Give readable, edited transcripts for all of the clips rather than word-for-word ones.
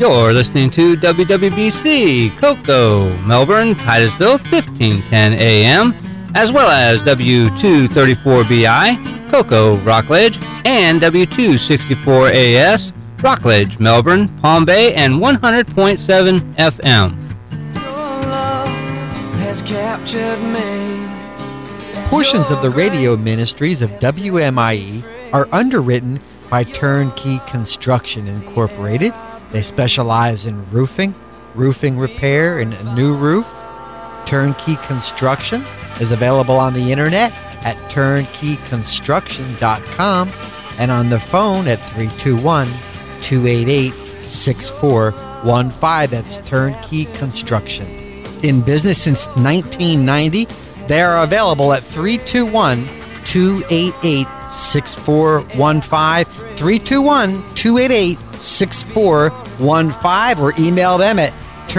You're listening to WWBC, Cocoa, Melbourne, Titusville, 1510 AM, as well as W234BI, Cocoa, Rockledge, and W264AS, Rockledge, Melbourne, Palm Bay, and 100.7 FM. Your love has captured me. Portions of the radio ministries of WMIE are underwritten by Turnkey Construction Incorporated. They specialize in roofing repair, and a new roof. Turnkey Construction is available on the internet at turnkeyconstruction.com and on the phone at 321-288-6415. That's Turnkey Construction. In business since 1990, they are available at 321-288-6415, 321-288-6415, or email them at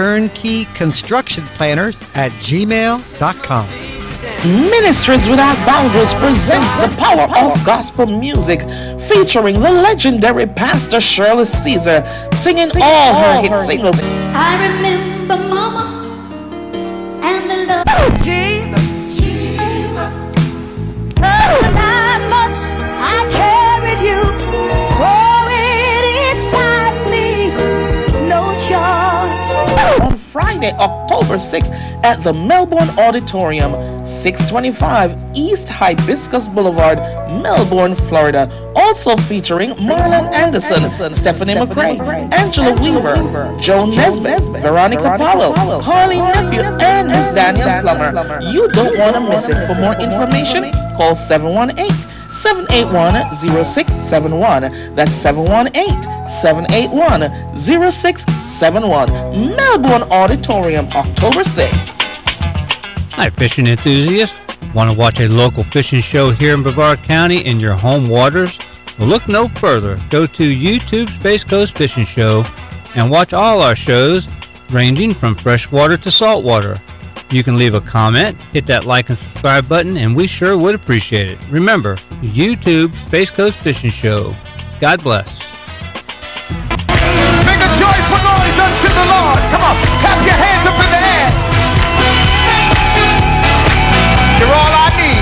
turnkeyconstructionplanners@gmail.com. Ministries Without Boundaries presents the power of gospel music, featuring the legendary Pastor Shirley Caesar singing all her hit singles. I remember Mama and the love of Jesus. Oh, 9 months I carried you, growing inside me, no charge. On Friday, October 6th at the Melbourne Auditorium, 625 East Hibiscus Boulevard, Melbourne, Florida. Also featuring Marlon Anderson, Stephanie McRae, Angela Weaver, Joan Nesbitt, Veronica Powell, Carly Nephew, and Miss Danielle Plummer. You don't want to miss it. For more information, call 718-781-0671. That's 718-781-0671. Melbourne Auditorium, October 6th. Hi, fishing enthusiasts. Want to watch a local fishing show here in Brevard County in your home waters? Well, look no further. Go to YouTube Space Coast Fishing Show and watch all our shows ranging from freshwater to saltwater. You can leave a comment, hit that like and subscribe button, and we sure would appreciate it. Remember, YouTube Space Coast Fishing Show. God bless. Make a joyful noise unto the Lord. Come on, clap your hands up in the air. You're all I need.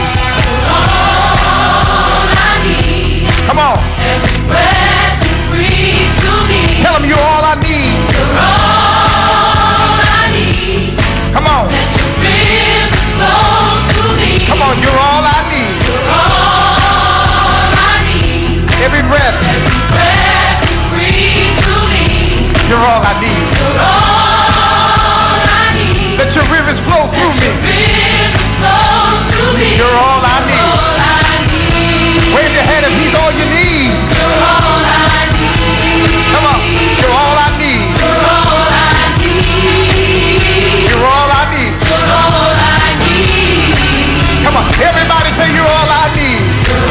Come on. Every breath you breathe to me. Tell them you're all I need. You're all I need. Come on. Let your rivers flow to me. Come on, you're all I need. You're all I need. Every breath you breathe to me. you're all I need. You're all I need. Let your rivers flow through me. Rivers flow to me. You're all I need. All I need. Wave your hand if he's all you need. You're all I need. Come on, you're all I need. You're all I need. You're all I need. You're all I need. Come on, everybody say you're all I need. You're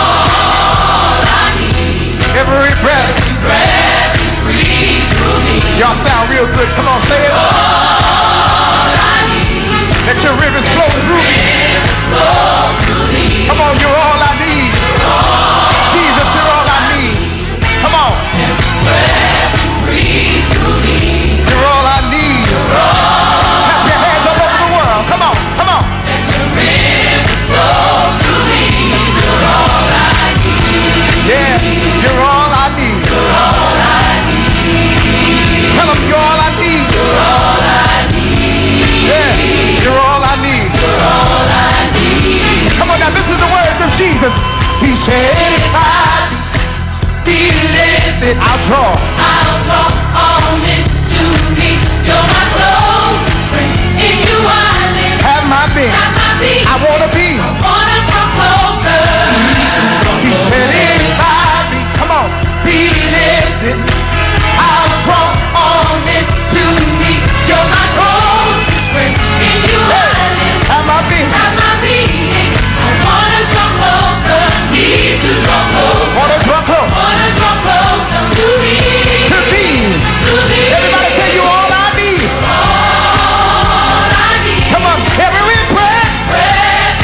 all I need. Every breath. Every breath you breathe through me. Y'all sound real good. Come on, say it. All I need. Let your rivers flow through me. Rivers flow through me. Come on, you're all I need. Jesus, you're all I need. Come on. Every breath you breathe through me. You're all I need. Clap your hands all over the world. Come on, come on. Let your rivers flow through me. You're all I need. Yeah, you're all I need. You're all I need. Tell them you're all I need. You're all I need. Yeah, you're all I need. You're all I need. Come on now, this is the words of Jesus. He said, if I be lifted, I'll draw. I'll draw all men to me. You're my closest friend. In you I live. Have my being. Have my being. I wanna be. Wanna draw closer. He said, if I be, come on, be lifted, I'll draw all men to me. You're my closest friend. In you I live. Have my being. Have my being. I wanna draw closer. Need to draw closer. Wanna draw close. Wanna draw closer to me. To thee. To thee. Everybody say you all I need. All I need. Come on, every breath. Breath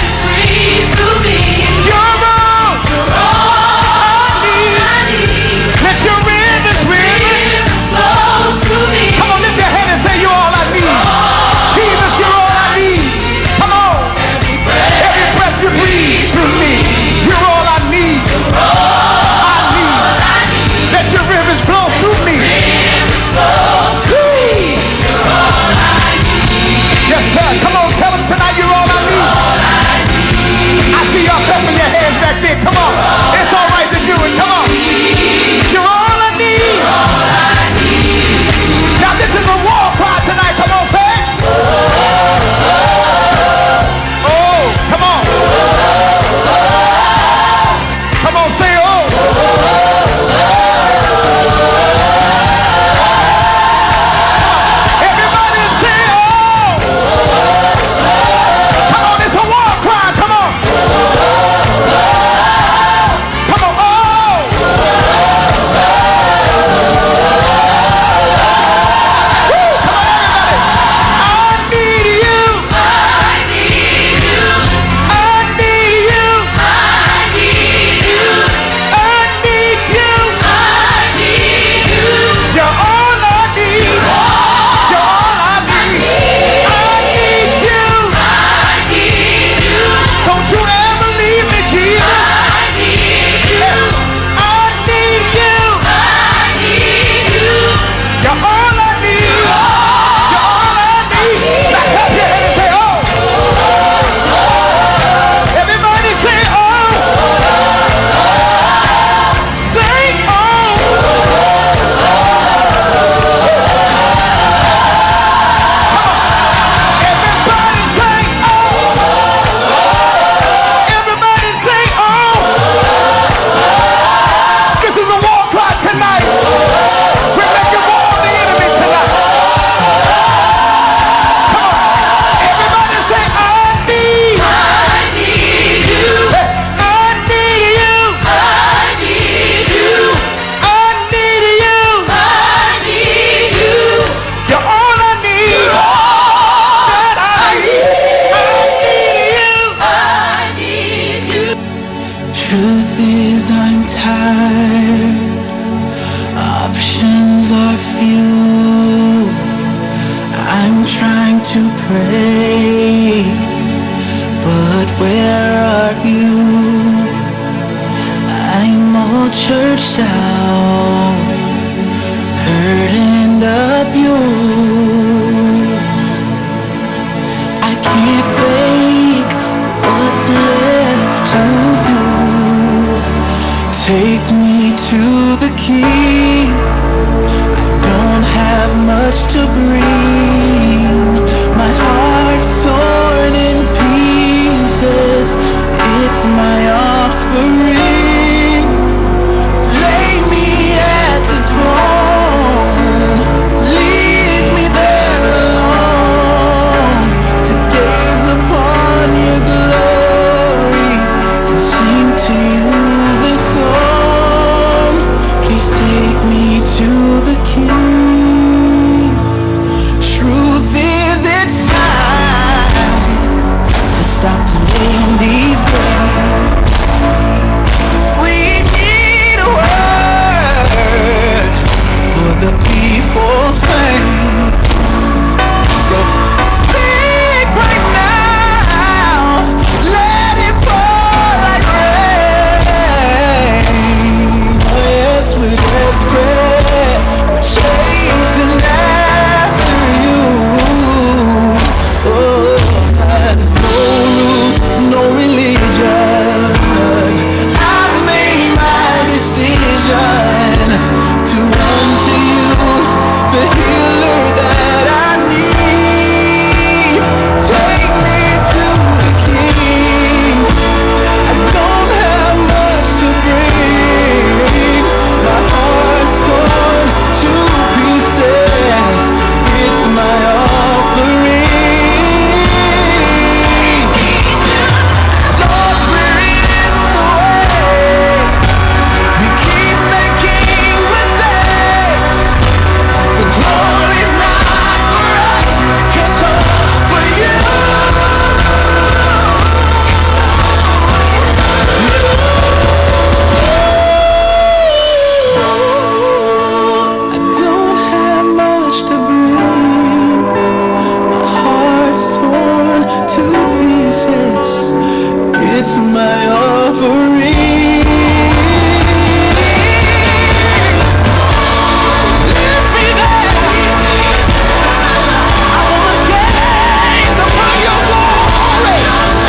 church style, hurting up you. I can't fake what's left to do. Take me to the King. I don't have much to bring. My heart's torn in pieces. It's my offering. Lay me at the throne. Leave me there alone to gaze upon your glory and sing to you this song. Please take me to the King. Truth is, it's time to stop playing these games. We need a word for the people's pain. So speak right now, let it pour like rain. Oh yes, we're desperate, we're chasing after you. Oh, no rules, no religion. I've made my decision to run to you, the healer that I need. Take me to the King. I don't have much to bring. My heart's torn to pieces. It's my offering. Lord, we're in the way. We keep making mistakes. The glory's not for us, it's all for you. I don't have much to bring. My heart's torn to pieces. It's my offering. Let me there. I wanna gaze upon your glory.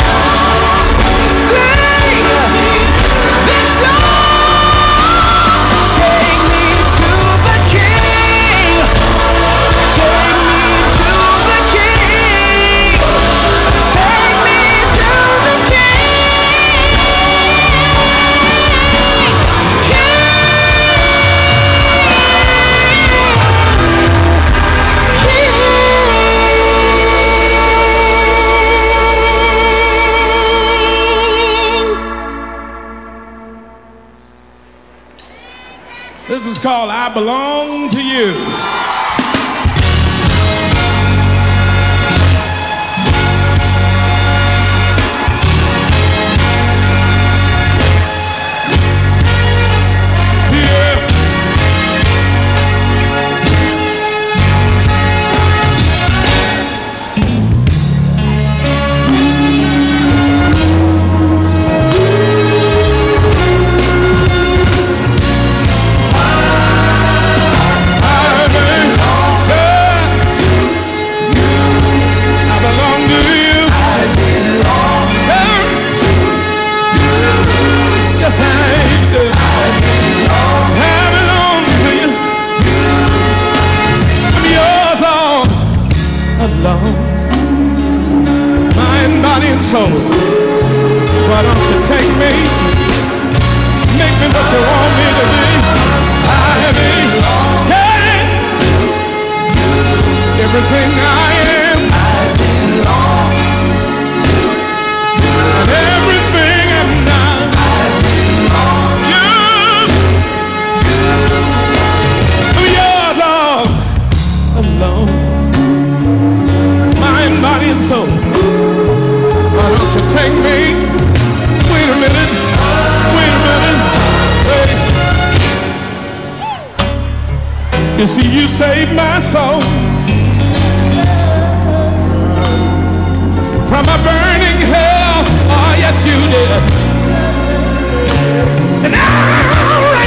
Sing this song. Take me to the King. Take me to the King. Take me to the This is called I Belong to You. Yeah. Yes, I do. I belong to you. I'm yours all alone. Mind, body, and soul. Why don't you take me? Make me what you want me to be. I belong. Hey, everything I am. I belong to you. And everything I'm not. Alone, mind, body, and soul. Why don't you take me? Wait a minute. Wait a minute. Wait. You see, you saved my soul from a burning hell. Oh, yes, you did. And now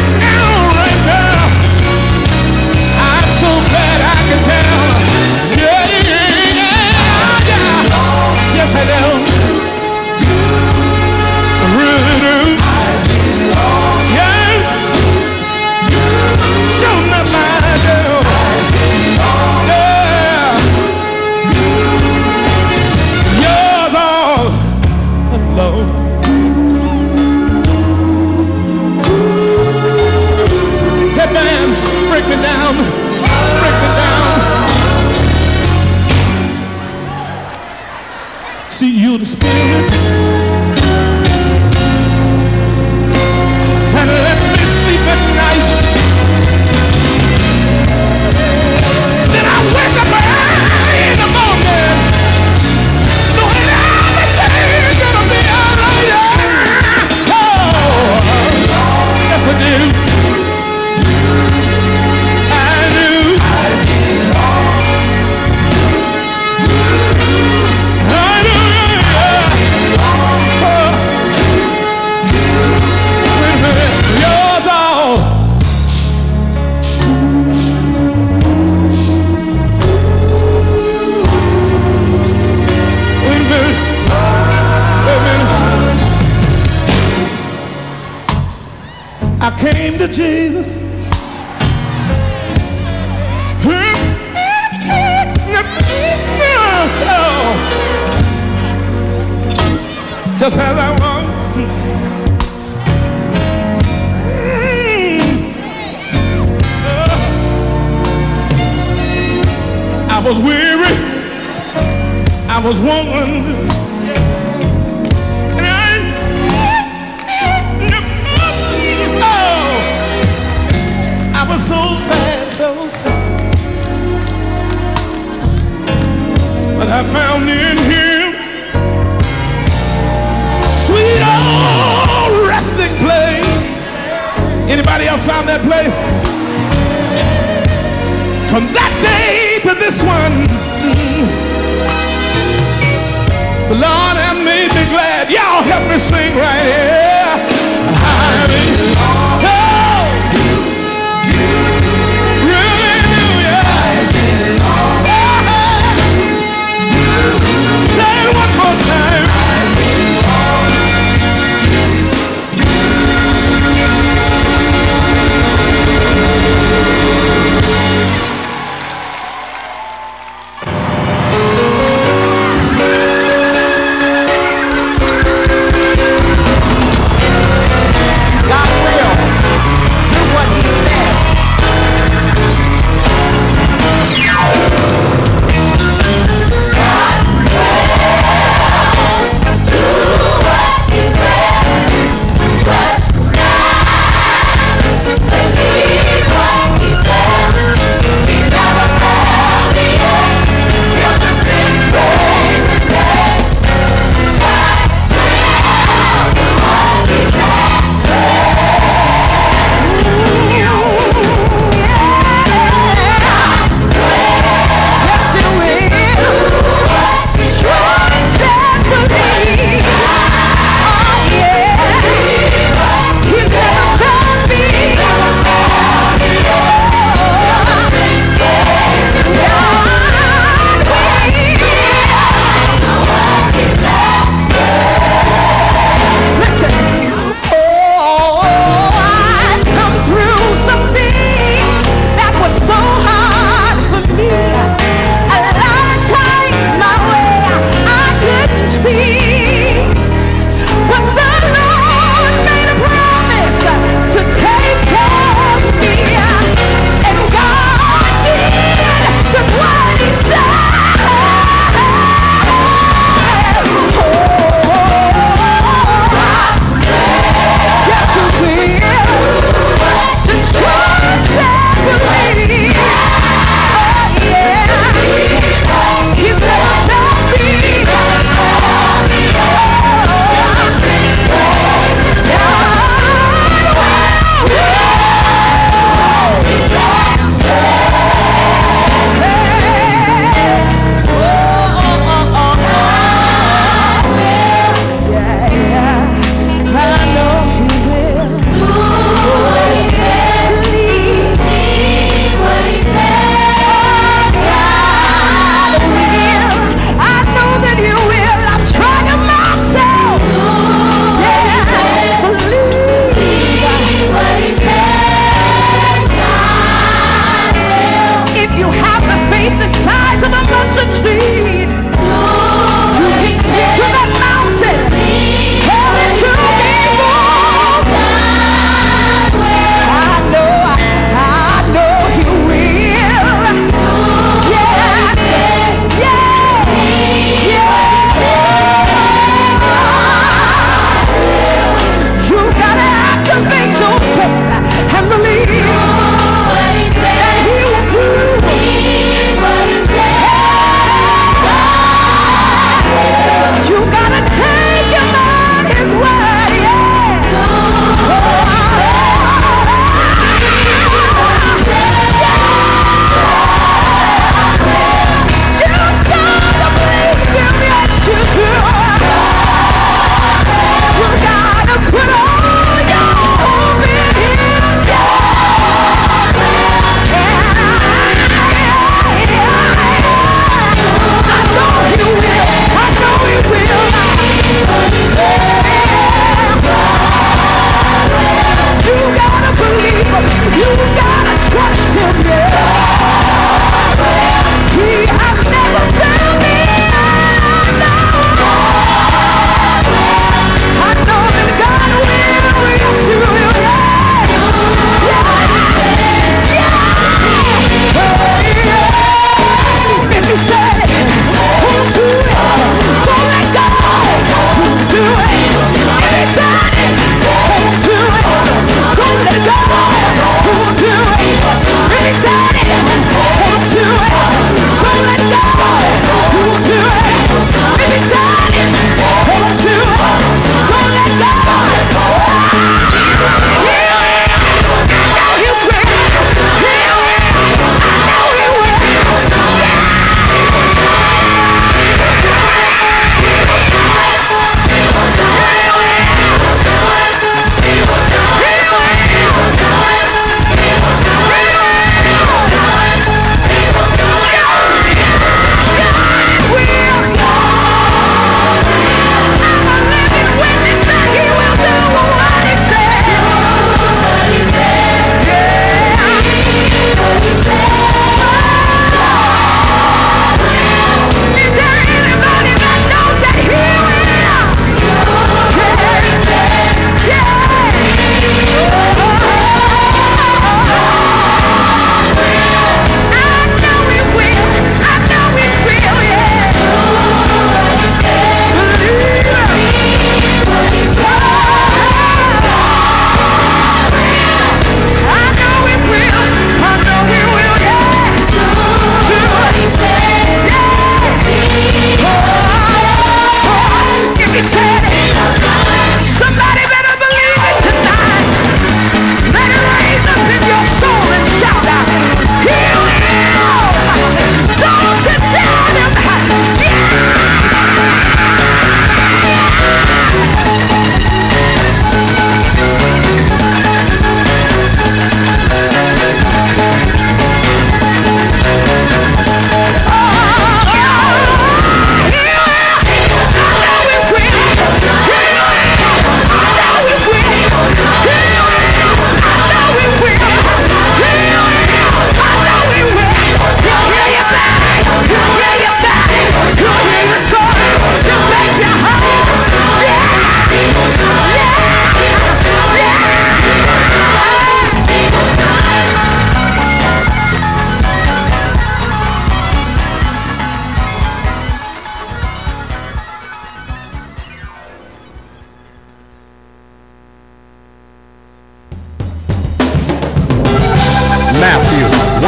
I came to Jesus. Just as I was. I was weary. I was woman. I was so sad, so sad. But I found in him sweet old resting place. Anybody else found that place? From that day to this one, the Lord has made me glad. Y'all help me sing right here. I belong to you. Really do, yeah. I belong to you. Say it one more time. I belong to you.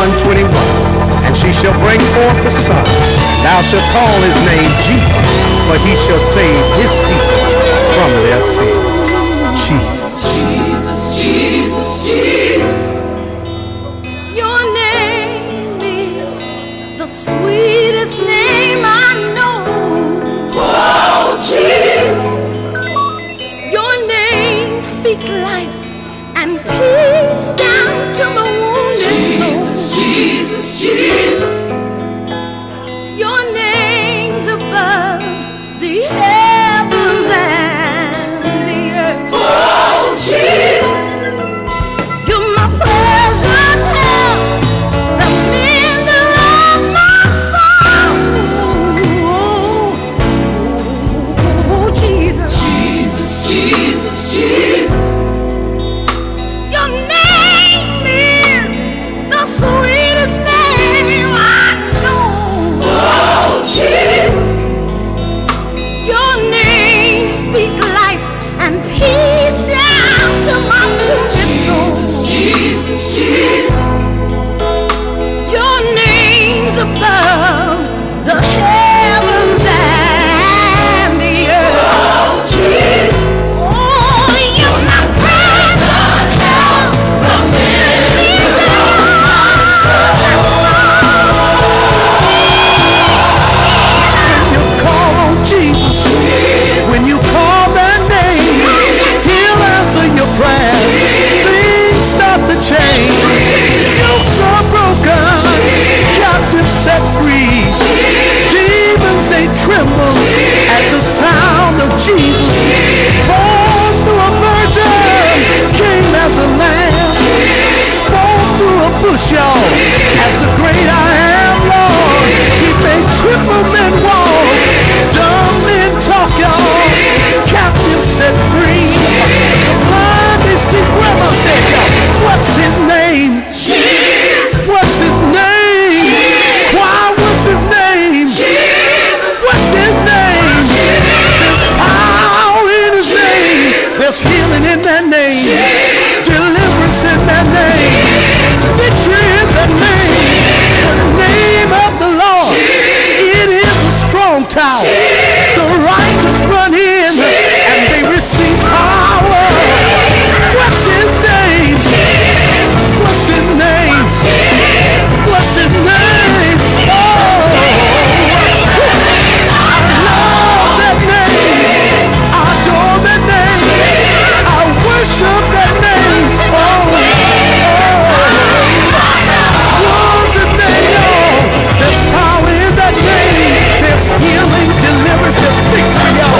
1:21. And she shall bring forth the son. Thou shalt call his name Jesus, for he shall save his people from their sin. Jesus. Jesus, Jesus, Jesus. Your name is the sweetest name I know. Oh, Jesus. Your name speaks life and peace down to my wounded soul. Jesus, Jesus. Your name's above the heavens and the earth. Oh, Jesus. You're my present help, the mender of my soul. Oh, Jesus. Jesus, Jesus, Jesus. Your name is the sweetest name I know. Oh, Jesus. Your name speaks life and peace down to my wounded soul. Jesus, Jesus. Your name's above the heavens and the earth. Oh, Jesus. Oh, you're my present help from You call on Jesus. When you call that name, he'll answer your prayers. Things start to change. Yokes are broken. Captives set free. Demons, they tremble at the sound of Jesus. Born through a virgin, came as a lamb. Spoke through a bush, y'all, as the great I am, Lord. He made crippled men walk, dumb men talk, y'all. Captives set free. The blind they see. Grandma said, y'all, what's his name? Jesus. What's his name? Why, what's his name? Jesus. What's his name? There's power in his name. There's healing in that name. Deliverance in that name. Victory in that name. The name of the Lord. It is a strong tower. The righteous run in and they receive power. What's his name? What's his name? What's his name? Oh, I love that name. I adore that name. I worship that name. What's his name, y'all? There's power in that name. There's healing, deliverance, there's victory, y'all.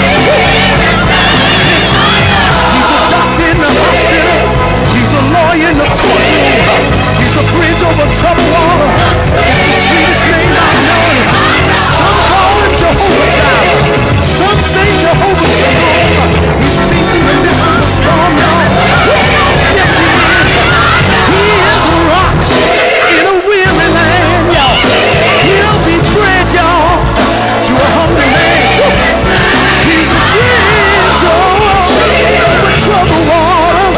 He's a doctor in the hospital. He's a lawyer in the courtroom. He's a bridge over troubled water. It's the sweetest name I know. Some call him Jehovah Jireh. Some say Jehovah Shalom. He's peace in the midst of the storm, y'all. Yes, he is. He is a rock in a weary land, y'all. He'll be bread, y'all, to a hungry man. He's a bridge over troubled waters.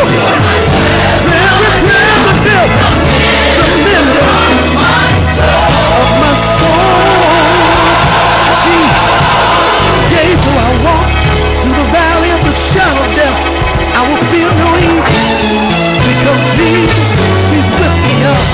Very clear built the mender of my soul. Jesus, yea, though I walk through the valley of the shadow of death, I will fear no evil, because Jesus, he's with me up.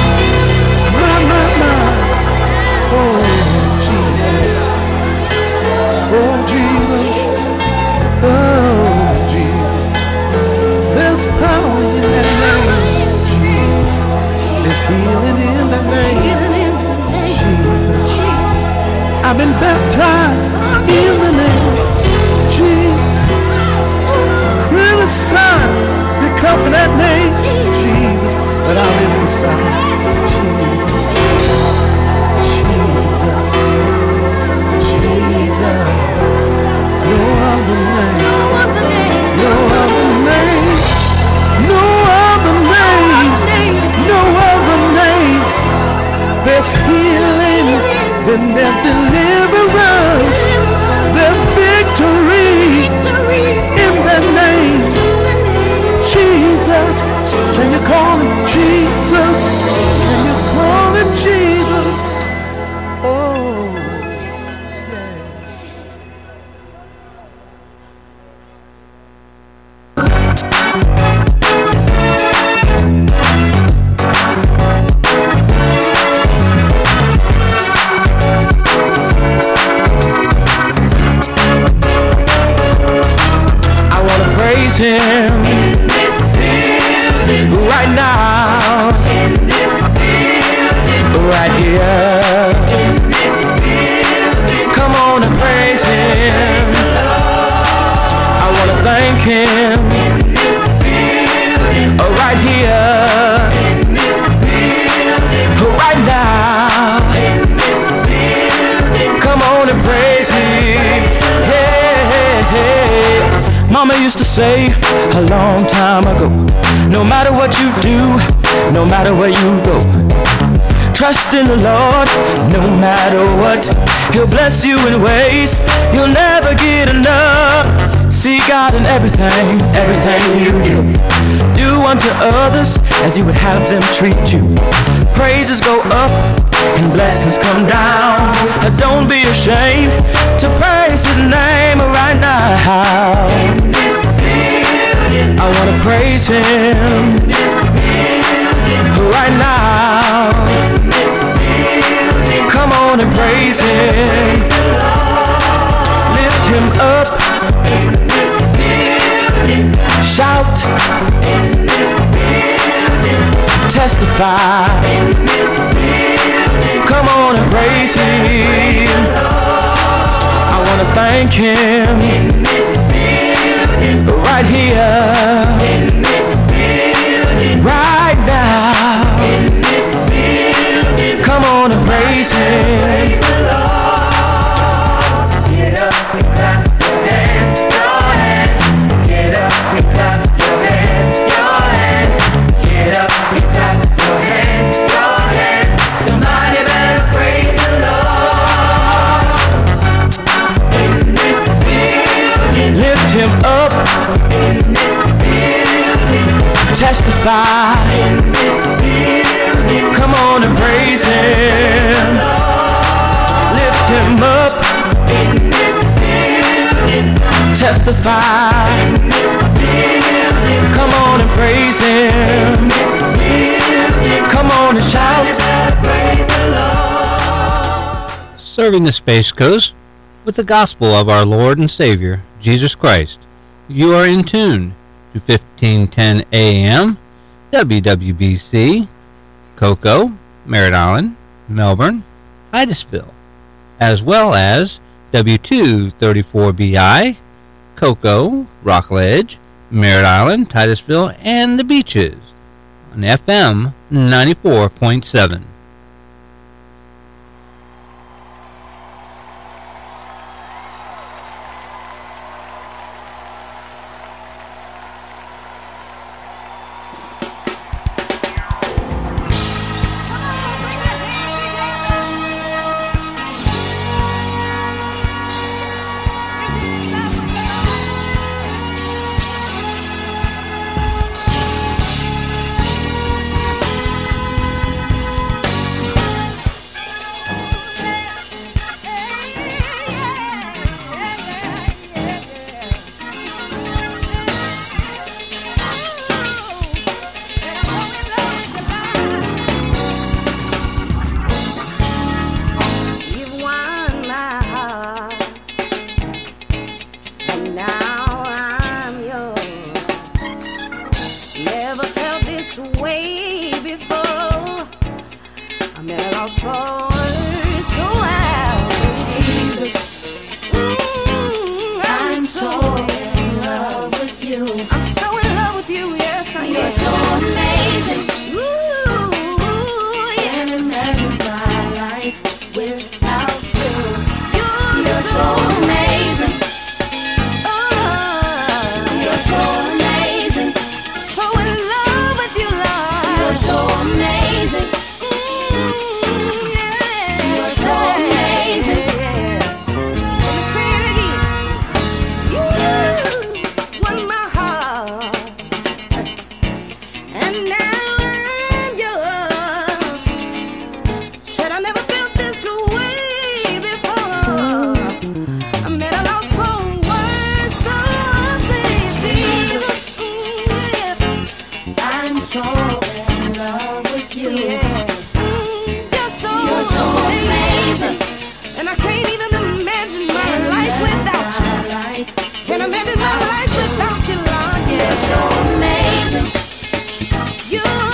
My. Oh, Jesus. Oh, Jesus. Oh, Jesus. There's power in that name. Jesus. There's healing in that name. Jesus. I've been baptized in the name. Jesus. Criticized because of that name. Jesus. But I'm inside. Jesus. Jesus. Jesus. No other name. No other name. No other name. No other name. There's healing. Then there's deliverance. There's victory in that name. Jesus. right now, right here. Come on and praise Him. I wanna thank Him. Right here, right now. Come on and praise Him. Hey. Mama used to say a long time ago, no matter what you do, no matter where you go, trust in the Lord, no matter what. He'll bless you in ways you'll never get enough. See God in everything, everything you do. Do unto others as you would have them treat you. Praises go up and blessings come down. Don't be ashamed to praise His name right now. I wanna praise Him right now. Come on and praise Him. Lift Him up. Shout. Testify. Come on and praise Him. I wanna thank Him right here, right now. Come on and praise Him. Get up and clap your hands, your hands. Get up and clap your hands, your hands. Get up and clap your hands, your hands. Somebody better praise the Lord. In this building, lift Him up. In this building, testify. In this building, come on and praise Him. Lift Him up. In this building, testify. In this building, come on and praise Him. In this building, come on and shout. Serving the Space Coast with the gospel of our Lord and Savior, Jesus Christ. You are in tune to 1510 AM, WWBC, Cocoa, Merritt Island, Melbourne, Titusville, as well as W234BI, Cocoa, Rockledge, Merritt Island, Titusville, and the Beaches on FM 94.7. Can't imagine my life without you, Lord. You're so amazing. You're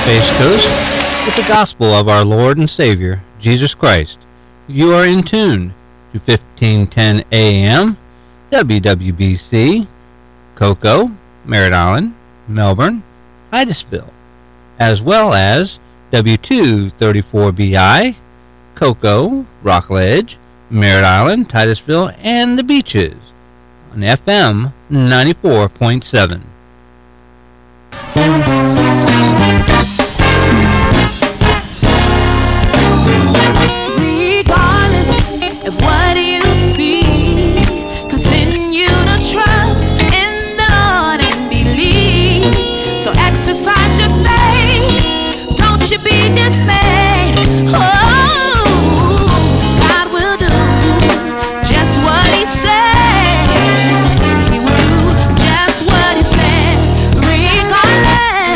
Space Coast with the gospel of our Lord and Savior, Jesus Christ. You are in tune to 1510 AM, WWBC, Cocoa, Merritt Island, Melbourne, Titusville, as well as W234BI, Cocoa, Rockledge, Merritt Island, Titusville, and the Beaches on FM 94.7. Regardless of what you see, continue to trust in the Lord and believe. So exercise your faith, don't you be dismayed. Oh, God will do just what He said. He will do just what He said. Regardless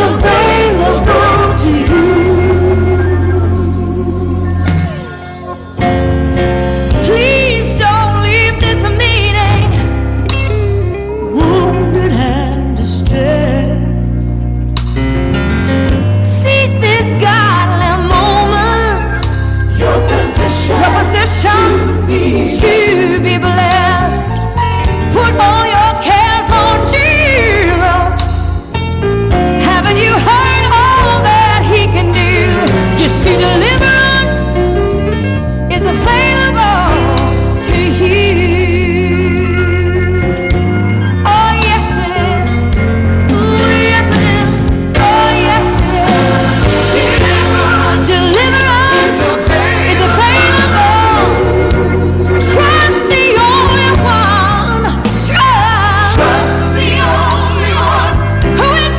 available to you. Please don't leave this meeting wounded and distressed. Seize this godly moments, your position to be blessed. Put all your cares on Jesus. Haven't you heard all that He can do? You see, deliverance is available to you. Oh yes it is. Oh yes it is. Oh yes it is. Deliverance is available. Trust the only one. Trust the only one who is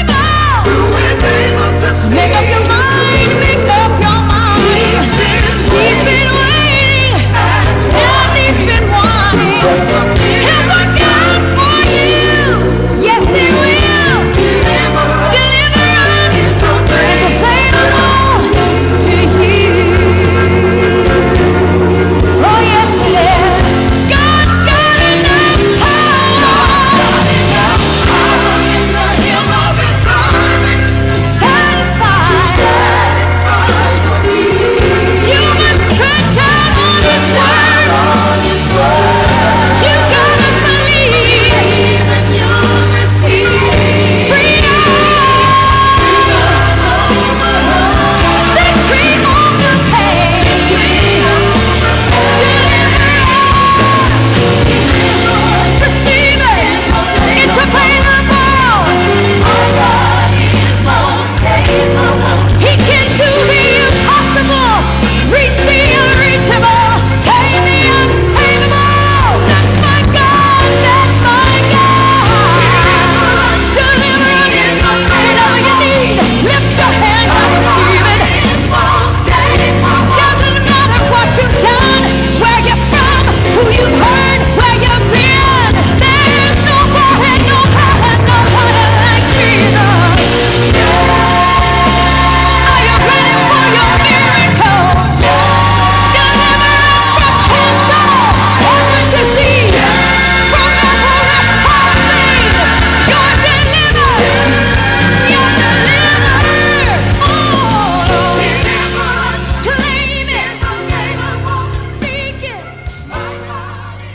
able to save. Make up your mind. Make up your mind. He's been waiting and He's been wanting. He'll work it out for you. Yes, He will. Deliverance is available to you. Oh yes it is. God's got enough power in the hem of His garment to satisfy your need. You must stretch out on His word. You gotta believe and you'll receive freedom. Victory over pain. Receive it. It's available. Our God is most capable. He can do the impossible. Reach the unreachable. Save the unsavable. That's my God. That's my God. Deliverance is whatever you need. Lift your hands and receive it. Doesn't matter what you've done, where you're from, who you've heard, where you've been. There's nobody like Jesus. Are you ready for your miracle? Deliverance from cancer, heart disease, from alcohol poisoning. You're delivered. You're delivered. Oh, claim it. Speak it. My God is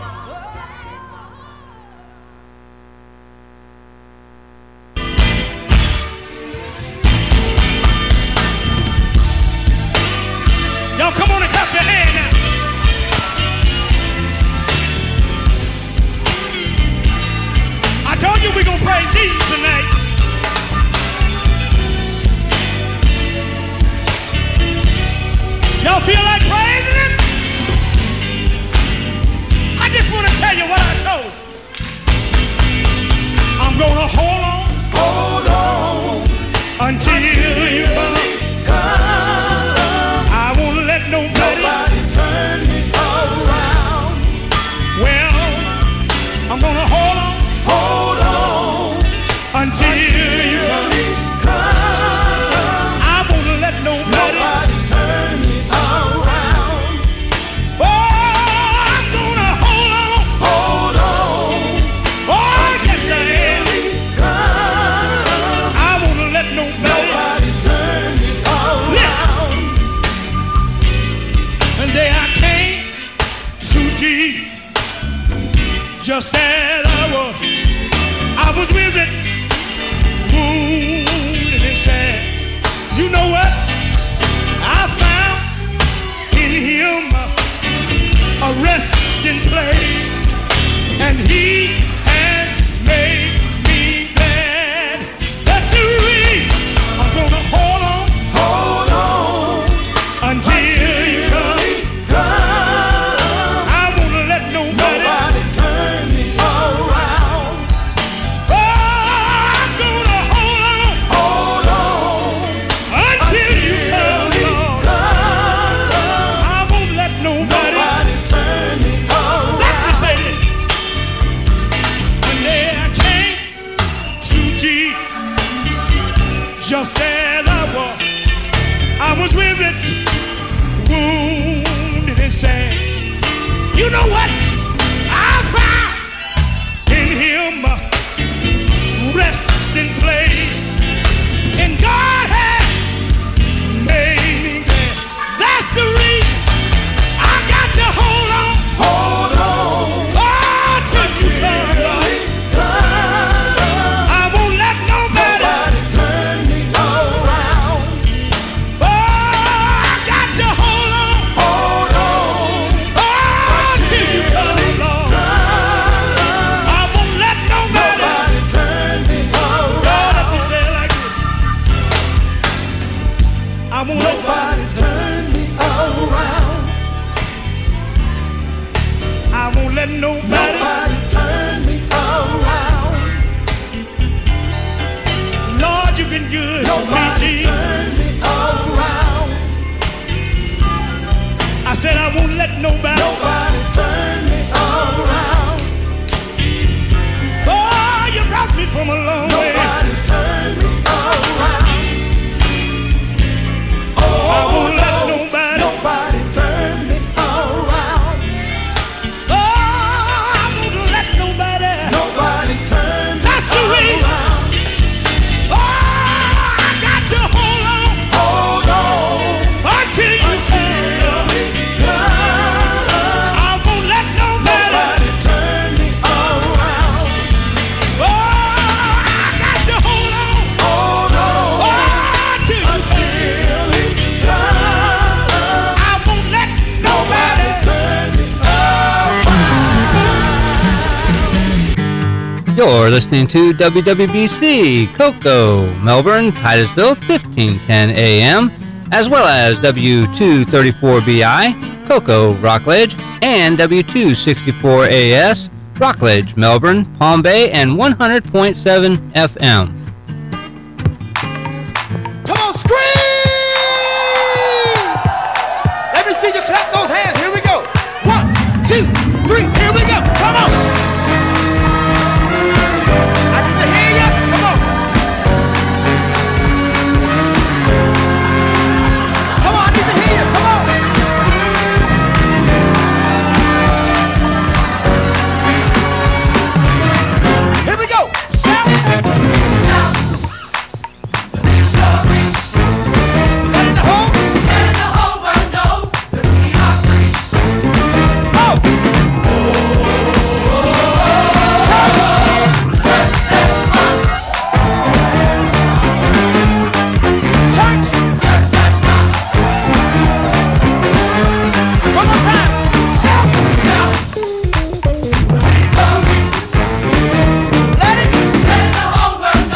Y'all come on and clap your hand now. I told you we're going to praise Jesus tonight. Y'all feel like praising Him? I just want to tell you what I told you. I'm going to hold on until you come. I won't let nobody turn me around. Well, I'm gonna hold on until you come. I won't let nobody turn me around. Oh, I'm gonna hold on. Oh, yes I am. I won't let nobody turn me around. Listen. And there I came to Jesus, just as I was weary, wounded and sad. You know what? I found in Him a resting place, and He has made me glad. That's the reason I'm gonna hold on until you come. I won't let nobody turn me around. Oh, I'm gonna hold on until you come. I won't let nobody turn me around. Let me say this. One day I came to Jesus, just as I was weary, wounded and sad. You know what? I found in Him resting place, and God has made me glad. That's the reason I got to hold on. Hold on. Oh, till you turn right. I won't let nobody turn me around. Oh, I got to hold on. Hold on. Oh, till you come along. I won't let nobody turn me around. God, let me say it like this. I won't let nobody turn me around. I won't let nobody turn me around. Lord, you've been good to me, Jesus. Turn me around. I said I won't let nobody turn me around. Oh, you brought me from a long way. Nobody turn me around. Oh, I won't let nobody turn me around. Oh, I won't let nobody turn me That's the reason. Oh, I got to hold on. Hold on. Until you tell me. I won't let nobody turn me around. Oh, I got to hold on. Hold on. Oh, until you tell me. I won't let nobody turn me around. You're listening to WWBC, Cocoa, Melbourne, Titusville, 1510 AM, as well as W234BI, Cocoa, Rockledge, and W264AS, Rockledge, Melbourne, Palm Bay, and 100.7 FM. Come on, scream! Let me see you clap those hands. Here we go. 1, 2, 3. Here we go. Come on. I need to hear you. Come on. Come on, I need to hear you. Come on. Here we go. Shout. Let in the hole. Let the whole world know that we are free. Oh. Church. One more time. Shout. Let it. Let the whole world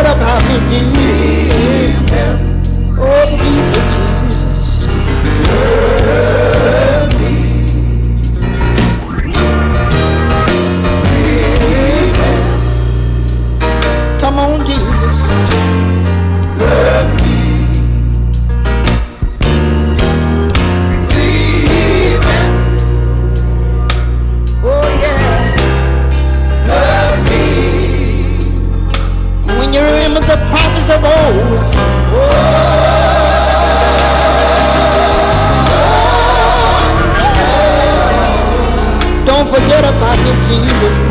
forget about me, Jesus. Oh, please, Jesus. Love me. Come on, Jesus. Love me. Oh, yeah. Love me. When you remember the promise of old. Don't forget about me, Jesus.